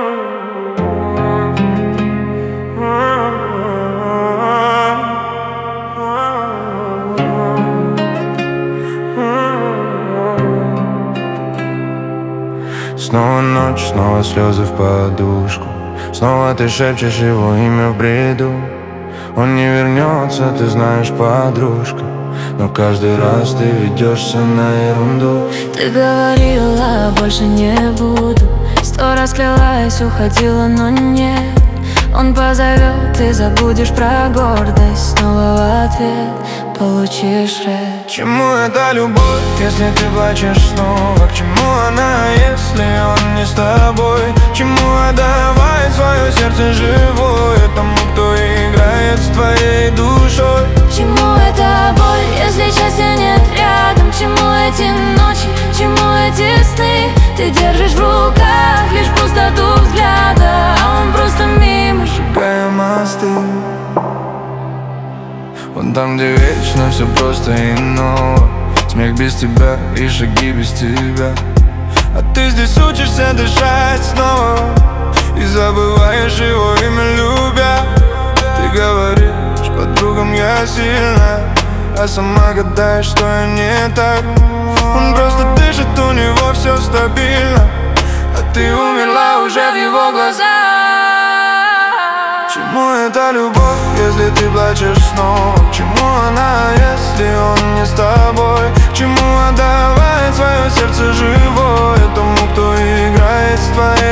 Снова ночь, снова слезы в подушку. Снова ты шепчешь его имя в бреду. Он не вернется, ты знаешь, подружка, но каждый раз ты ведешься на ерунду. Ты говорила, больше не буду. 100 раз клялась, уходила, но нет. Он позовет, ты забудешь про гордость. Снова в ответ получишь рэп. К чему эта любовь, если ты плачешь снова? К чему она, если он не с тобой? К чему отдавать свое сердце живое тому, кто играет с твоей душой? К чему эта боль, если счастья нет рядом? К чему эти ночи, к чему эти сны? Ты держишь в руках лишь пустоту взгляда, а он просто мимо, сжигая мосты. Вон там, где вечно все просто и ново. Смех без тебя и шаги без тебя. А ты здесь учишься дышать снова и забываешь его имя, любя. Ты говоришь подругам, я сильная, а сама гадаешь, что я не так. Он просто дышит, у него все стабильно, а ты умерла уже в его глазах. К чему эта любовь, если ты плачешь снова? К чему она, если он не с тобой? К чему отдавать свое сердце живое тому, кто играет с твоей